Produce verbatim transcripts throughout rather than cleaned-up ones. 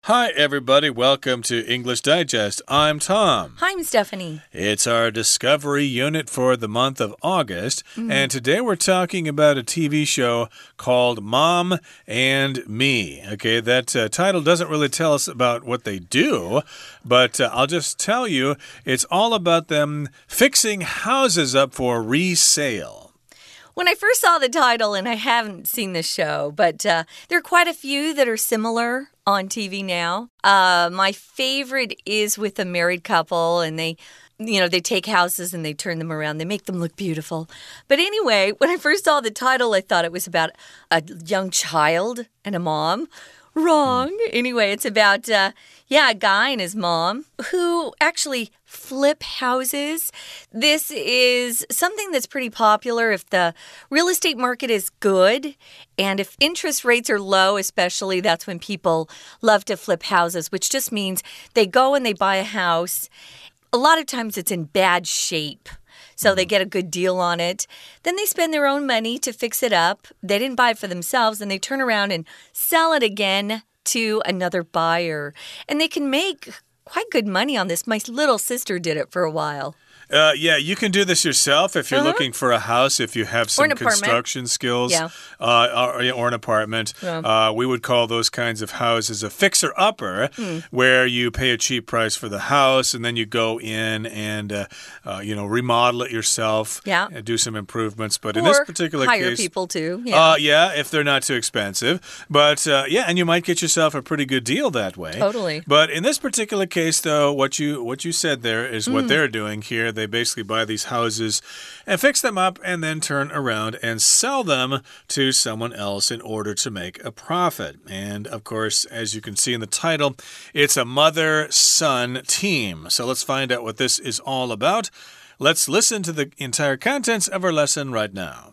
Hi, everybody. Welcome to English Digest. I'm Tom. Hi, I'm Stephanie. It's our Discovery unit for the month of August. Mm. And today we're talking about a T V show called Mom and Me. Okay, that uh, title doesn't really tell us about what they do, but uh, I'll just tell you it's all about them fixing houses up for resale. When I first saw the title, and I haven't seen the show, but uh, there are quite a few that are similar on T V now. Uh, my favorite is with a married couple, and they, you know, they take houses and they turn them around. They make them look beautiful. But anyway, when I first saw the title, I thought it was about a young child and a mom. Wrong. Anyway, it's about, uh, yeah, a guy and his mom who actually flip houses. This is something that's pretty popular if the real estate market is good. And if interest rates are low, especially, that's when people love to flip houses, which just means they go and they buy a house. A lot of times it's in bad shape. So they get a good deal on it. Then they spend their own money to fix it up. They didn't buy it for themselves. And they turn around and sell it again to another buyer. And they can make quite good money on this. My little sister did it for a while. Uh, yeah, you can do this yourself if you're uh-huh. looking for a house, if you have some construction skills, yeah. uh, or, or an apartment. Yeah. Uh, we would call those kinds of houses a fixer-upper, mm. where you pay a cheap price for the house, and then you go in and, uh, uh, you know, remodel it yourself yeah. and do some improvements. But or in this particular hire case... people, too. Yeah. Uh, yeah, if they're not too expensive. But, uh, yeah, and you might get yourself a pretty good deal that way. Totally. But in this particular case, though, what you, what you said there is mm. what they're doing here. They basically buy these houses and fix them up and then turn around and sell them to someone else in order to make a profit. And of course, as you can see in the title, it's a mother-son team. So let's find out what this is all about. Let's listen to the entire contents of our lesson right now.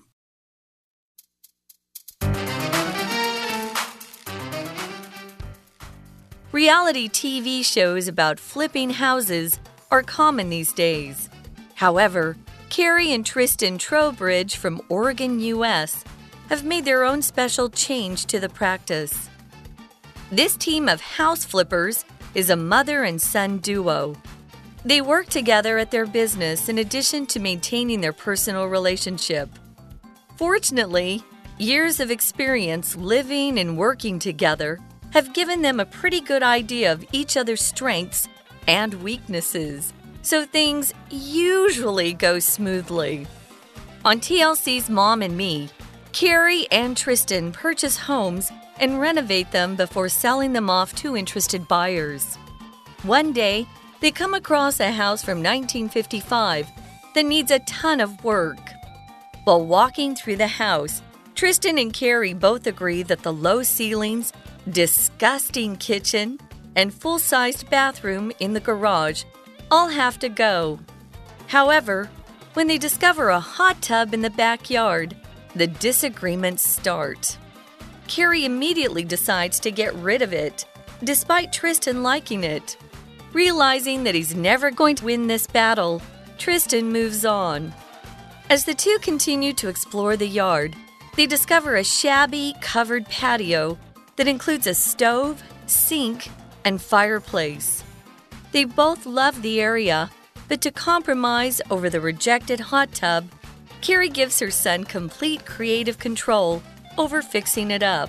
Reality T V shows about flipping houses are common these days. However, Carrie and Tristan Trowbridge from Oregon, U S have made their own special change to the practice. This team of house flippers is a mother and son duo. They work together at their business in addition to maintaining their personal relationship. Fortunately, years of experience living and working together have given them a pretty good idea of each other's strengths and weaknesses. So things usually go smoothly. On T L C's Mom and Me, Carrie and Tristan purchase homes and renovate them before selling them off to interested buyers. One day, they come across a house from nineteen fifty-five that needs a ton of work. While walking through the house, Tristan and Carrie both agree that the low ceilings, disgusting kitchen, and full-sized bathroom in the garage all have to go. However, when they discover a hot tub in the backyard, the disagreements start. Carrie immediately decides to get rid of it, despite Tristan liking it. Realizing that he's never going to win this battle, Tristan moves on. As the two continue to explore the yard, they discover a shabby, covered patio that includes a stove, sink, and fireplace. They both love the area, but to compromise over the rejected hot tub, Carrie gives her son complete creative control over fixing it up.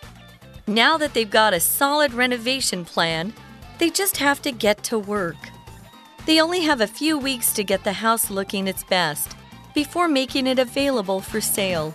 Now that they've got a solid renovation plan, they just have to get to work. They only have a few weeks to get the house looking its best before making it available for sale.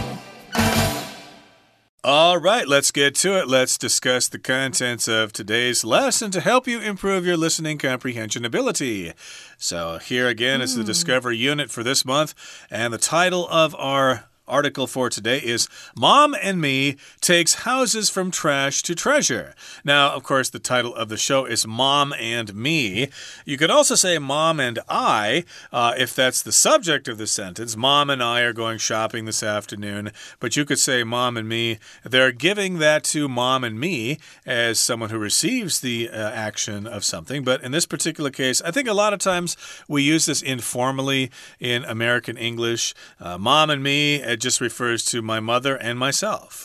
All right, let's get to it. Let's discuss the contents of today's lesson to help you improve your listening comprehension ability. So here again mm. is the Discover unit for this month, and the title of our article for today is Mom and Me Takes Houses from Trash to Treasure. Now, of course, the title of the show is Mom and Me. You could also say Mom and I, uh, if that's the subject of the sentence. Mom and I are going shopping this afternoon, but you could say Mom and Me. They're giving that to Mom and Me as someone who receives the uh, action of something. But in this particular case, I think a lot of times we use this informally in American English. Uh, Mom and Me, it just refers to my mother and myself.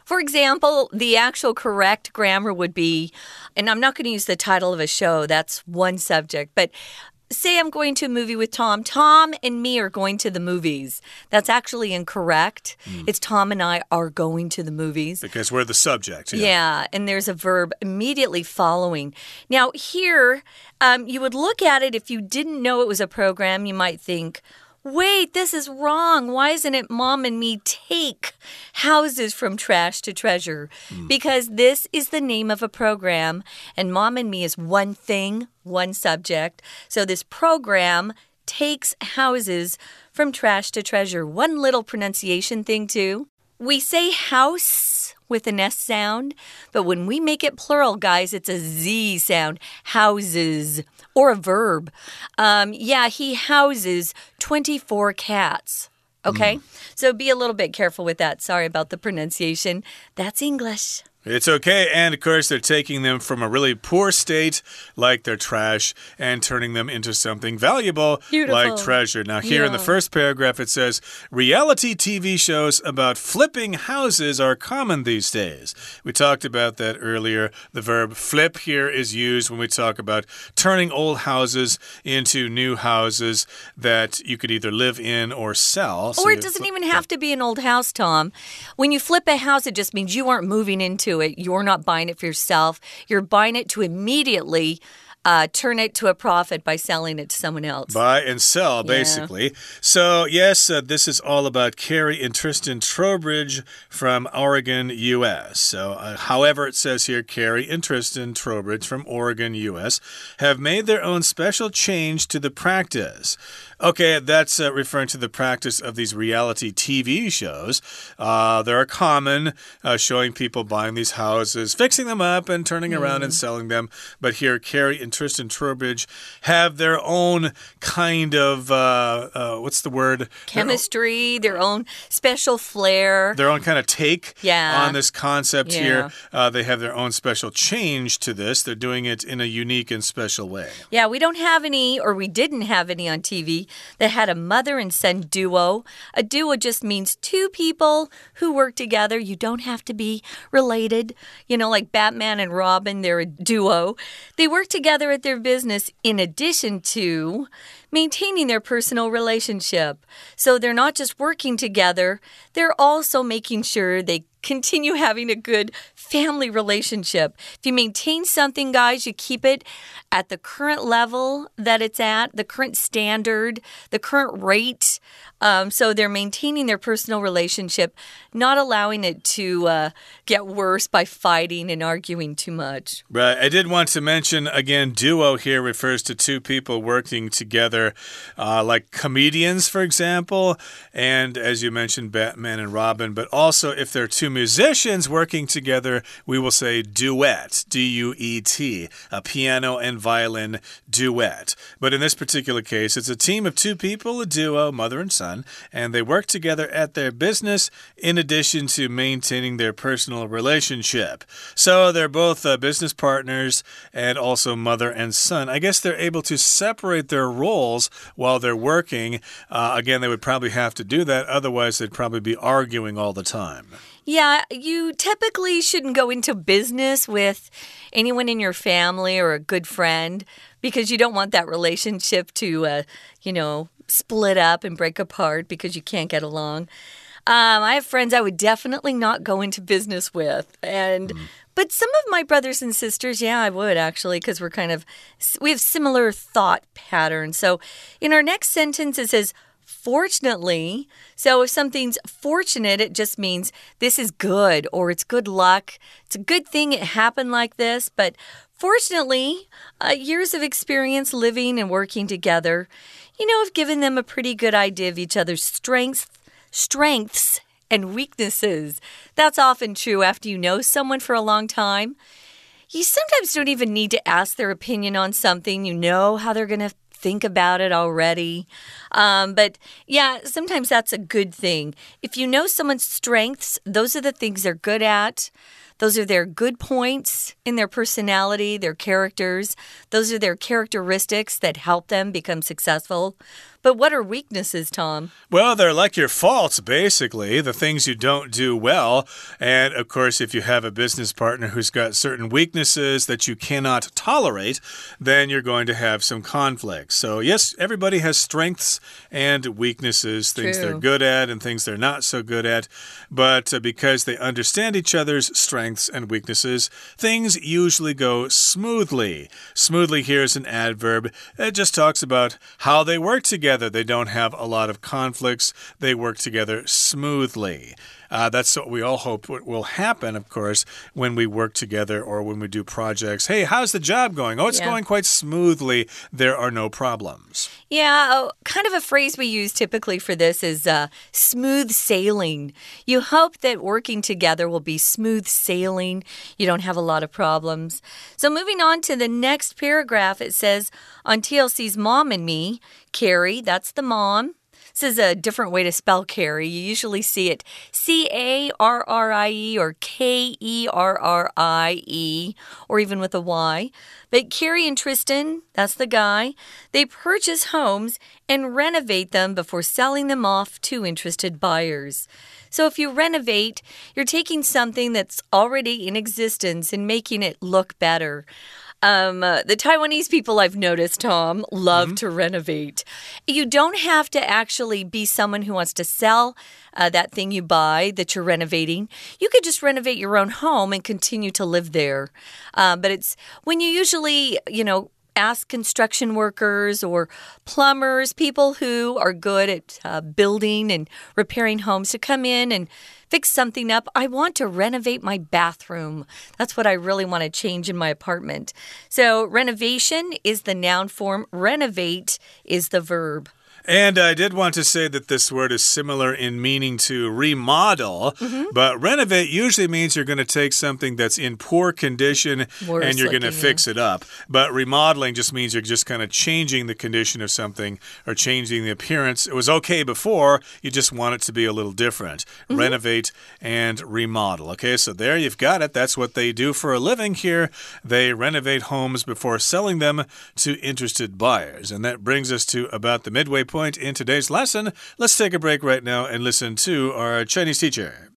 For example, the actual correct grammar would be, and I'm not going to use the title of a show, that's one subject, but say I'm going to a movie with Tom. Tom and me are going to the movies. That's actually incorrect. Mm. It's Tom and I are going to the movies. Because we're the subject. Yeah, yeah and there's a verb immediately following. Now, here, um, you would look at it if you didn't know it was a program, you might think, wait, this is wrong. Why isn't it Mom and Me take houses from trash to treasure? Mm. Because this is the name of a program, and Mom and Me is one thing, one subject. So this program takes houses from trash to treasure. One little pronunciation thing, too. We say house with an S sound, but when we make it plural, guys, it's a Z sound. Houses. Or a verb. Um, yeah, he houses twenty-four cats. Okay? Mm. So be a little bit careful with that. Sorry about the pronunciation. That's English. It's okay, and of course they're taking them from a really poor state, like their trash, and turning them into something valuable, Beautiful. like treasure. Now here yeah. in the first paragraph it says, reality T V shows about flipping houses are common these days. We talked about that earlier. The verb flip here is used when we talk about turning old houses into new houses that you could either live in or sell. So or it doesn't even have to be an old house, Tom. When you flip a house, it just means you aren't moving into it. You're not buying it for yourself. You're buying it to immediately uh, turn it to a profit by selling it to someone else. Buy and sell, basically. Yeah. So, yes, uh, this is all about Carrie and Tristan Trowbridge from Oregon, U S So, uh, however, it says here, Carrie and Tristan Trowbridge from Oregon, U S have made their own special change to the practice. Okay, that's uh, referring to the practice of these reality T V shows. Uh, they're common, uh, showing people buying these houses, fixing them up, and turning mm. around and selling them. But here, Carrie and Tristan Trowbridge have their own kind of, uh, uh, what's the word? Chemistry, their own, their own special flair. Their own kind of take yeah. on this concept yeah. here. Uh, they have their own special change to this. They're doing it in a unique and special way. Yeah, we don't have any, or we didn't have any on T V that had a mother and son duo. A duo just means two people who work together. You don't have to be related. You know, like Batman and Robin, they're a duo. They work together at their business in addition to maintaining their personal relationship. So they're not just working together, they're also making sure they continue having a good family relationship. If you maintain something, guys, you keep it at the current level that it's at, the current standard, the current rate. Um, so they're maintaining their personal relationship, not allowing it to uh, get worse by fighting and arguing too much. Right. I did want to mention, again, duo here refers to two people working together, uh, like comedians, for example, and as you mentioned, Batman and Robin, but also if they're two musicians working together, we will say duet, D U E T, a piano and violin duet. But in this particular case, it's a team of two people, a duo, mother and son, and they work together at their business in addition to maintaining their personal relationship. So they're both uh, business partners and also mother and son. I guess they're able to separate their roles while they're working. Uh, again, they would probably have to do that. Otherwise, they'd probably be arguing all the time. Yeah, you typically shouldn't go into business with anyone in your family or a good friend because you don't want that relationship to, uh, you know, split up and break apart because you can't get along. Um, I have friends I would definitely not go into business with. And mm. But some of my brothers and sisters, yeah, I would actually, because we're kind of, we have similar thought patterns. So in our next sentence, it says, fortunately. So if something's fortunate, it just means this is good or it's good luck. It's a good thing it happened like this. But fortunately, uh, years of experience living and working together, you know, have given them a pretty good idea of each other's strengths, strengths and weaknesses. That's often true after you know someone for a long time. You sometimes don't even need to ask their opinion on something. You know how they're going to think about it already. Um, but yeah, sometimes that's a good thing. If you know someone's strengths, those are the things they're good at. Those are their good points in their personality, their characters. Those are their characteristics that help them become successful. But what are weaknesses, Tom? Well, they're like your faults, basically, the things you don't do well. And, of course, if you have a business partner who's got certain weaknesses that you cannot tolerate, then you're going to have some conflicts. So, yes, everybody has strengths and weaknesses, things True. they're good at and things they're not so good at. But uh, because they understand each other's strengths and weaknesses, things usually go smoothly. Smoothly here is an adverb. It just talks about how they work together. They don't have a lot of conflicts. They work together smoothly. Uh, that's what we all hope will happen, of course, when we work together or when we do projects. Hey, how's the job going? Oh, it's yeah. going quite smoothly. There are no problems. Yeah, oh, kind of a phrase we use typically for this is uh, smooth sailing. You hope that working together will be smooth sailing. You don't have a lot of problems. So moving on to the next paragraph, it says, on T L C's Mom and Me, Carrie, that's the mom. This is a different way to spell Carrie. You usually see it C A R R I E or K E R R I E or even with a Y. But Carrie and Tristan, that's the guy, they purchase homes and renovate them before selling them off to interested buyers. So if you renovate, you're taking something that's already in existence and making it look better. Um, uh, the Taiwanese people I've noticed, Tom, love mm-hmm. to renovate. You don't have to actually be someone who wants to sell uh, that thing you buy that you're renovating. You could just renovate your own home and continue to live there. Uh, but it's when you usually, you know, ask construction workers or plumbers, people who are good at uh, building and repairing homes, to come in and fix something up. I want to renovate my bathroom. That's what I really want to change in my apartment. So renovation is the noun form. Renovate is the verb. And I did want to say that this word is similar in meaning to remodel, mm-hmm. but renovate usually means you're going to take something that's in poor condition Worse and you're going to fix it up. But remodeling just means you're just kind of changing the condition of something or changing the appearance. It was okay before, you just want it to be a little different. Mm-hmm. Renovate and remodel. Okay, so there you've got it. That's what they do for a living here. They renovate homes before selling them to interested buyers. And that brings us to about the midway point in today's lesson. Let's take a break right now and listen to our Chinese teacher.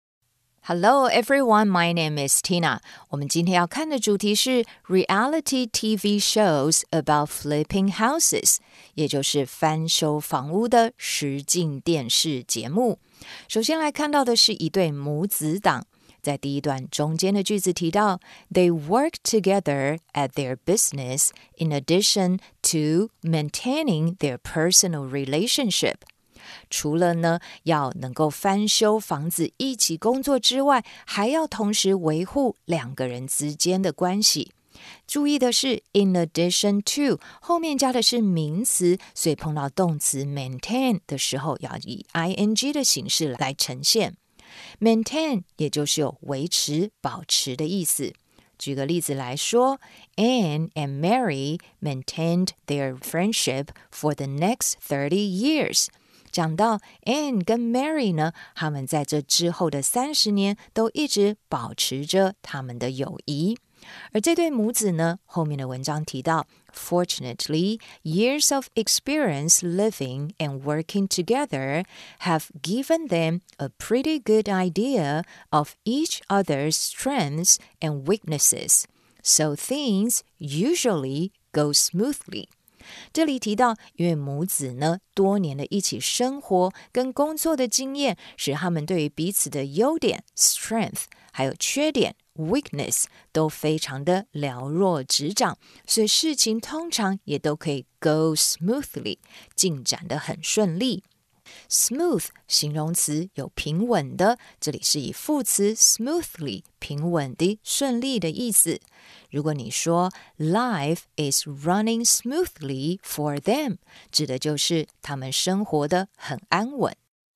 Hello everyone, my name is Tina. 我们今天要看的主题是 Reality T V shows about flipping houses, 也就是翻修房屋的实境电视节目。首先来看到的是一对母子档。在第一段中间的句子提到 They work together at their business in addition to maintaining their personal relationship. 除了呢要能够翻修房子一起工作之外，还要同时维护两个人之间的关系。注意的是 in addition to 后面加的是名词，所以碰到动词 maintain 的时候要以 ing 的形式来呈现。Maintain 也就是有维持、保持的意思。举个例子来说 Anne and Mary maintained their friendship for the next thirty years. 讲到 Anne 跟 Mary 呢，他们在这之后的三十年都一直保持着他们的友谊。而这对母子呢，后面的文章提到 Fortunately, years of experience living and working together have given them a pretty good idea of each other's strengths and weaknesses, so things usually go smoothly. 这里提到，因为母子呢多年的一起生活跟工作的经验，使他们对于彼此的优点 strength 还有缺点weakness 都非常的了若指掌，所以事情通常也都可以 go smoothly 进展得很顺利。Smooth 形容词有平稳的，这里是以副词 smoothly 平稳的、顺利的意思。如果你说 Life is running smoothly for them， 指的就是他们生活得很安稳。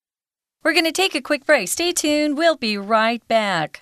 We're going to take a quick break. Stay tuned. We'll be right back.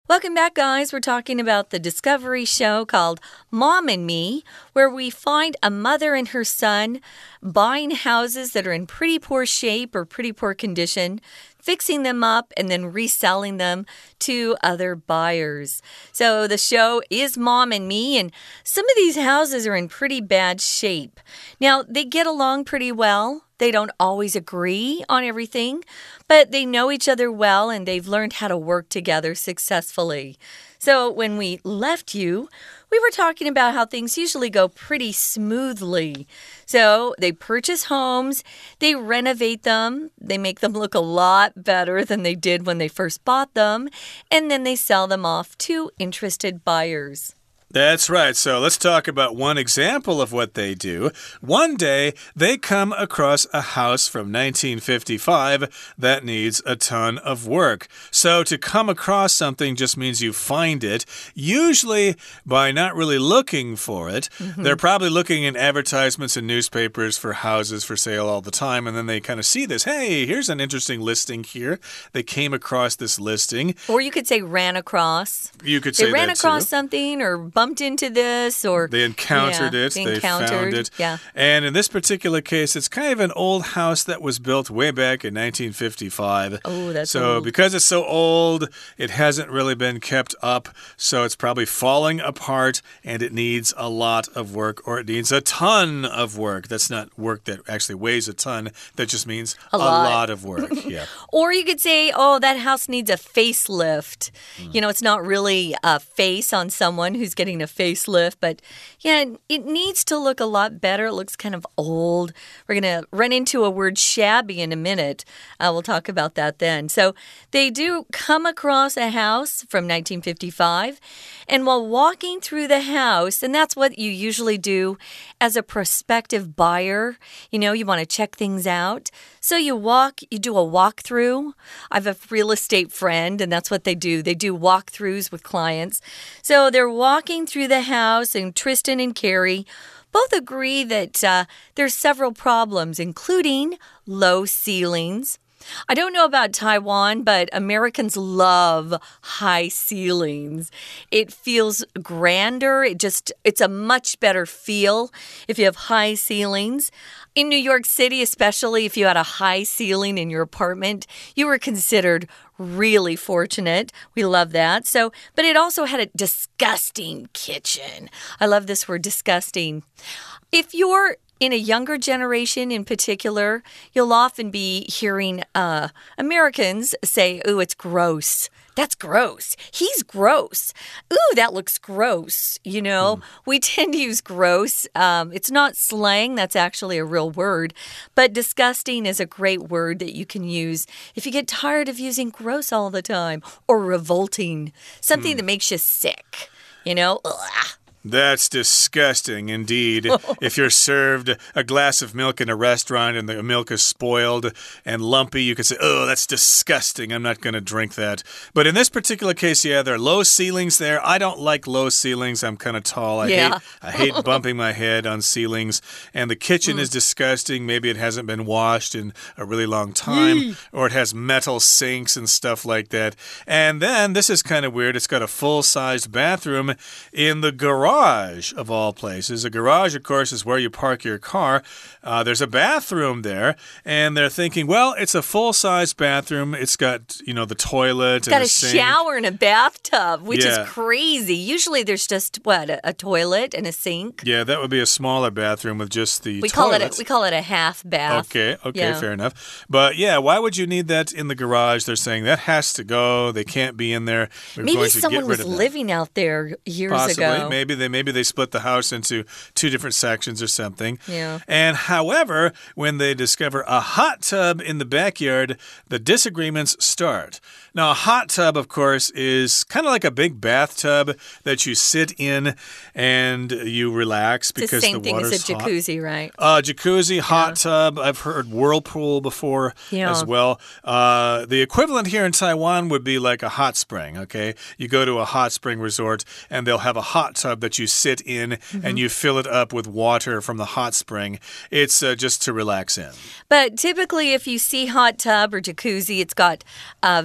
Welcome back, guys. We're talking about the Discovery show called Mom and Me, where we find a mother and her son buying houses that are in pretty poor shape or pretty poor condition, fixing them up, and then reselling them to other buyers. So the show is Mom and Me, and some of these houses are in pretty bad shape. Now, they get along pretty well. They don't always agree on everything, but they know each other well and they've learned how to work together successfully. So when we left you, we were talking about how things usually go pretty smoothly. So they purchase homes, they renovate them, they make them look a lot better than they did when they first bought them, and then they sell them off to interested buyers. That's right. So let's talk about one example of what they do. One day, they come across a house from nineteen fifty-five that needs a ton of work. So to come across something just means you find it, usually by not really looking for it. Mm-hmm. They're probably looking in advertisements in newspapers for houses for sale all the time, and then they kind of see this. Hey, here's an interesting listing here. They came across this listing. Or you could say ran across. You could say they ran that across too. something or bumped into this, or they encountered yeah, it, they, they encountered, found it. Yeah. And in this particular case, it's kind of an old house that was built way back in nineteen fifty-five. Oh, that's so old. Because it's so old, it hasn't really been kept up, so it's probably falling apart and it needs a lot of work, or it needs a ton of work. That's not work that actually weighs a ton. That just means a, a lot. lot of work. Yeah. Or you could say, oh, that house needs a facelift. Mm. You know, it's not really a face on someone who's getting a facelift, but yeah, it needs to look a lot better. It looks kind of old. We're going to run into a word shabby in a minute. Uh, we'll talk about that then. So they do come across a house from nineteen fifty-five, and while walking through the house, and that's what you usually do as a prospective buyer, you know, you want to check things out. So you walk, you do a walkthrough. I have a real estate friend, and that's what they do. They do walkthroughs with clients. So they're walking through the house, and Tristan and Carrie both agree that uh, there's several problems, including low ceilings. I don't know about Taiwan, but Americans love high ceilings. It feels grander. It just, it's a much better feel if you have high ceilings. In New York City, especially if you had a high ceiling in your apartment, you were considered really fortunate. We love that. So, but it also had a disgusting kitchen. I love this word, disgusting. If you're in a younger generation in particular, you'll often be hearing uh, Americans say, ooh, it's gross. That's gross. He's gross. Ooh, that looks gross. You know, mm. we tend to use gross. Um, it's not slang. That's actually a real word. But disgusting is a great word that you can use if you get tired of using gross all the time, or revolting, something mm. that makes you sick. You know, ugh. That's disgusting indeed. If you're served a glass of milk in a restaurant and the milk is spoiled and lumpy, you could say, oh, that's disgusting. I'm not going to drink that. But in this particular case, yeah, there are low ceilings there. I don't like low ceilings. I'm kind of tall. I yeah. hate I hate bumping my head on ceilings. And the kitchen mm. is disgusting. Maybe it hasn't been washed in a really long time. Yee. Or it has metal sinks and stuff like that. And then, this is kind of weird, it's got a full-sized bathroom in the garage. Garage, of all places. A garage, of course, is where you park your car. Uh, there's a bathroom there, and they're thinking, well, it's a full-size bathroom. It's got, you know, the toilet it's and got a, a sink. shower and a bathtub, which yeah. is crazy. Usually there's just, what, a, a toilet and a sink? Yeah, that would be a smaller bathroom with just the we toilet. Call it a, we call it a half bath. Okay, okay, yeah. fair enough. But yeah, why would you need that in the garage? They're saying that has to go. They can't be in there. We're Maybe going to someone get rid was of living out there years Possibly. ago. Maybe they maybe they split the house into two different sections or something. Yeah. And however, when they discover a hot tub in the backyard, the disagreements start. Now, a hot tub, of course, is kind of like a big bathtub that you sit in and you relax because it's the same the water's thing as a jacuzzi, hot. right? Uh, jacuzzi, hot yeah. tub. I've heard whirlpool before yeah. as well. Uh, the equivalent here in Taiwan would be like a hot spring, okay? You go to a hot spring resort and they'll have a hot tub that you sit in mm-hmm. and you fill it up with water from the hot spring. It's uh, just to relax in. But typically, if you see hot tub or jacuzzi, it's got uh, very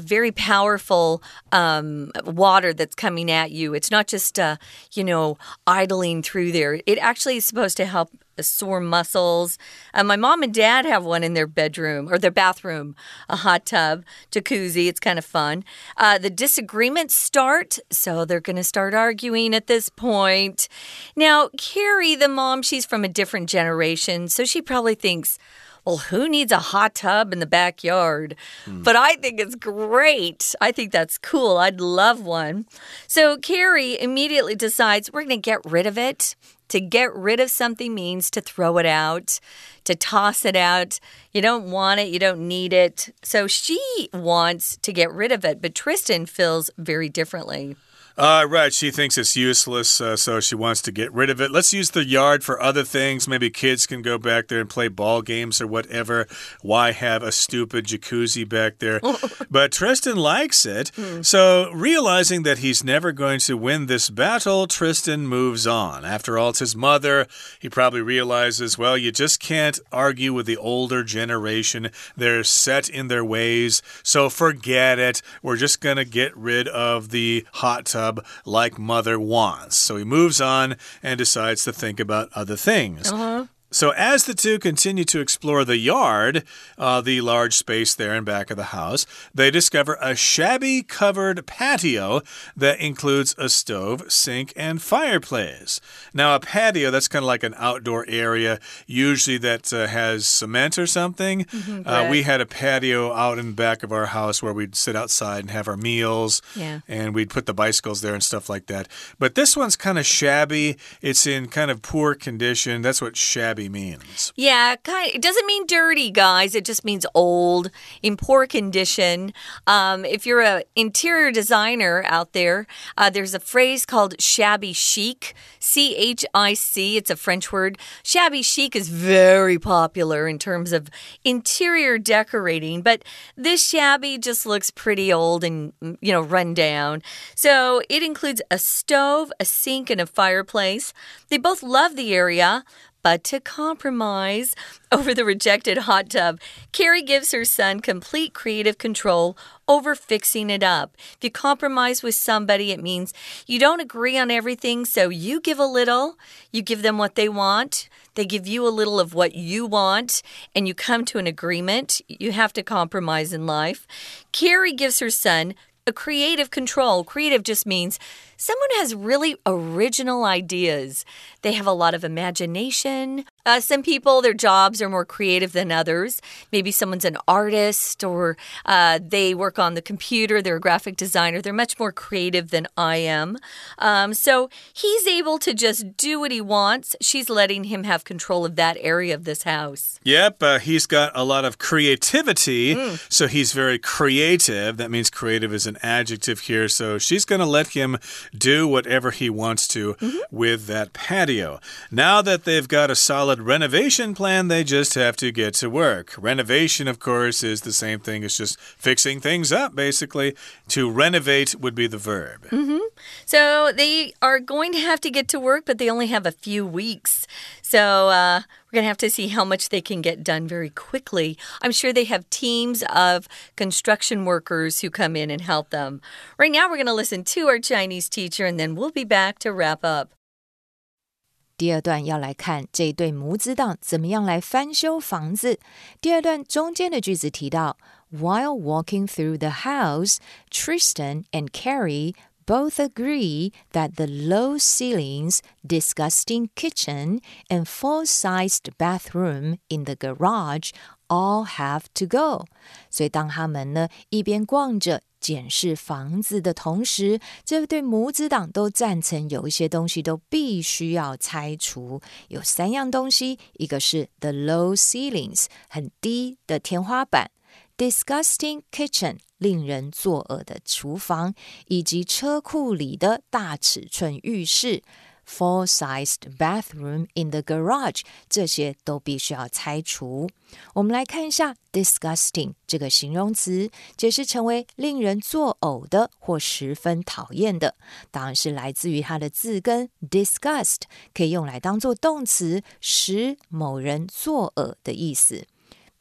powerful um, water that's coming at you. It's not just, uh, you know, idling through there. It actually is supposed to help sore muscles. Uh, my mom and dad have one in their bedroom or their bathroom, a hot tub, jacuzzi. It's kind of fun. Uh, the disagreements start, so they're going to start arguing at this point. Now, Carrie, the mom, she's from a different generation, so she probably thinks, well, who needs a hot tub in the backyard? Mm. But I think it's great. I think that's cool. I'd love one. So Carrie immediately decides we're going to get rid of it. To get rid of something means to throw it out, to toss it out. You don't want it. You don't need it. So she wants to get rid of it, but Tristan feels very differently. Uh, right, she thinks it's useless, uh, so she wants to get rid of it. Let's use the yard for other things. Maybe kids can go back there and play ball games or whatever. Why have a stupid jacuzzi back there? But Tristan likes it. Mm. So, realizing that he's never going to win this battle, Tristan moves on. After all, it's his mother. He probably realizes, well, you just can't argue with the older generation. They're set in their ways, so forget it. We're just going to get rid of the hot tub like mother wants. So he moves on and decides to think about other things. Uh-huh. So as the two continue to explore the yard, uh, the large space there in back of the house, they discover a shabby covered patio that includes a stove, sink, and fireplace. Now, a patio, that's kind of like an outdoor area, usually that uh, has cement or something. Mm-hmm, uh, we had a patio out in back of our house where we'd sit outside and have our meals, yeah. and we'd put the bicycles there and stuff like that. But this one's kind of shabby. It's in kind of poor condition. That's what shabby means. Yeah, kind of, it doesn't mean dirty, guys. It just means old, in poor condition. Um, if you're an interior designer out there, uh, there's a phrase called shabby chic, C H I C. It's a French word. Shabby chic is very popular in terms of interior decorating, but this shabby just looks pretty old and, you know, run down. So it includes a stove, a sink, and a fireplace. They both love the area, but to compromise over the rejected hot tub, Carrie gives her son complete creative control over fixing it up. If you compromise with somebody, it means you don't agree on everything, so you give a little, you give them what they want, they give you a little of what you want, and you come to an agreement. You have to compromise in life. Carrie gives her son a creative control. Creative just means someone has really original ideas. They have a lot of imagination. Uh, some people, their jobs are more creative than others. Maybe someone's an artist or uh, they work on the computer. They're a graphic designer. They're much more creative than I am. Um, so he's able to just do what he wants. She's letting him have control of that area of this house. Yep, uh, he's got a lot of creativity, mm. so he's very creative. That means creative is an adjective here. So she's going to let him do whatever he wants to mm-hmm. with that patio. Now that they've got a solid renovation plan, they just have to get to work. Renovation, of course, is the same thing as just fixing things up, basically. To renovate would be the verb. Mm-hmm. So they are going to have to get to work, but they only have a few weeks. So uh, we're going to have to see how much they can get done very quickly. I'm sure they have teams of construction workers who come in and help them. Right now, we're going to listen to our Chinese teacher, and then we'll be back to wrap up. 第二段要来看这对母子档怎么样来翻修房子。第二段中间的句子提到 While walking through the house, Tristan and Carrie both agree that the low ceilings, disgusting kitchen, and full-sized bathroom in the garage all have to go. 所以当他们呢一边逛着检视房子的同时，这对母子档都赞成有一些东西都必须要拆除。有三样东西，一个是 the low ceilings， 很低的天花板， disgusting kitchen， 令人作呕的厨房，以及车库里的大尺寸浴室。Full-sized bathroom in the garage， 这些都必须要拆除。我们来看一下 disgusting 这个形容词，解释成为令人作呕的或十分讨厌的，当然是来自于它的字根 disgust， 可以用来当作动词，使某人作呕的意思。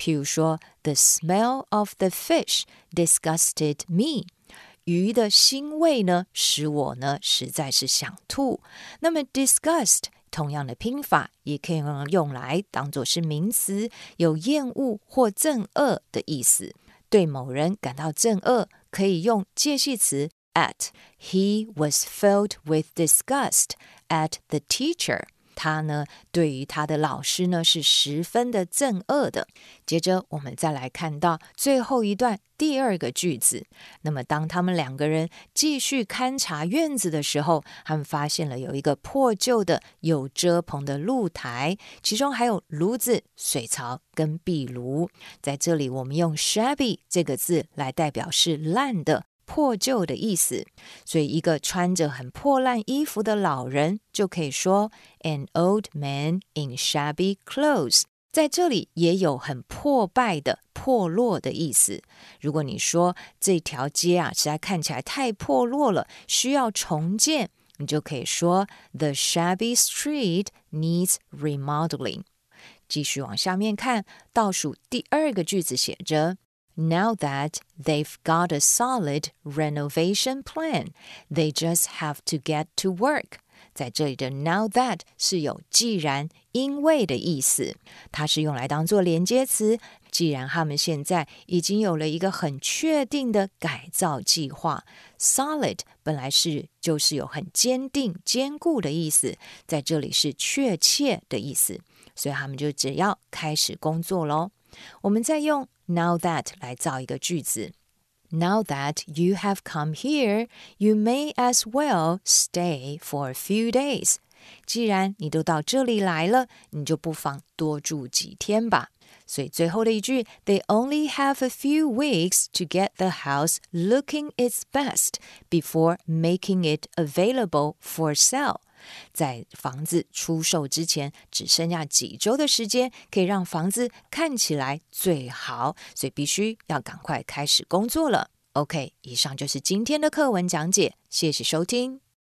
譬如说 The smell of the fish disgusted me。鱼的腥味呢，使我呢实在是想吐。那么 disgust 同样的拼法也可以用来当作是名词，有厌恶或憎恶的意思。对某人感到憎恶，可以用介系词 at。 He was filled with disgust at the teacher。他呢，对于他的老师呢是十分的憎恶的。接着我们再来看到最后一段第二个句子。那么当他们两个人继续勘察院子的时候，他们发现了有一个破旧的有遮棚的露台，其中还有炉子、水槽跟壁炉。在这里我们用 shabby 这个字来代表是烂的、破旧的意思，所以一个穿着很破烂衣服的老人就可以说 An old man in shabby clothes。 在这里也有很破败的、破落的意思。如果你说这条街啊实在看起来太破落了，需要重建，你就可以说 The shabby street needs remodeling。 继续往下面看，倒数第二个句子写着Now that they've got a solid renovation plan, they just have to get to work. 在这里的 now that 是有既然、因为的意思，它是用来当做连接词。既然他们现在已经有了一个很确定的改造计划， solid 本来是就是有很坚定、坚固的意思，在这里是确切的意思，所以他们就只要开始工作咯。我们再用Now that 来造一个句子。 Now that you have come here, you may as well stay for a few days. 既然你都到这里来了，你就不妨多住几天吧。所以最后的一句 They only have a few weeks to get the house looking its best before making it available for sale.在房子出售之前，只剩下几周的时间，可以让房子看起来最好，所以必须要赶快开始工作了。OK， 以上就是今天的课文讲解，谢谢收听。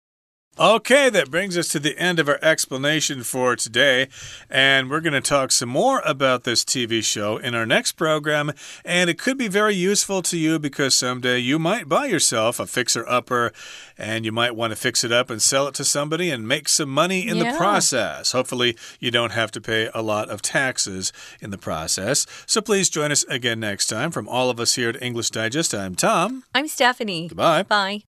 Okay, that brings us to the end of our explanation for today. And we're going to talk some more about this T V show in our next program. And it could be very useful to you because someday you might buy yourself a fixer-upper and you might want to fix it up and sell it to somebody and make some money in yeah. the process. Hopefully, you don't have to pay a lot of taxes in the process. So please join us again next time. From all of us here at English Digest, I'm Tom. I'm Stephanie. Goodbye. Bye.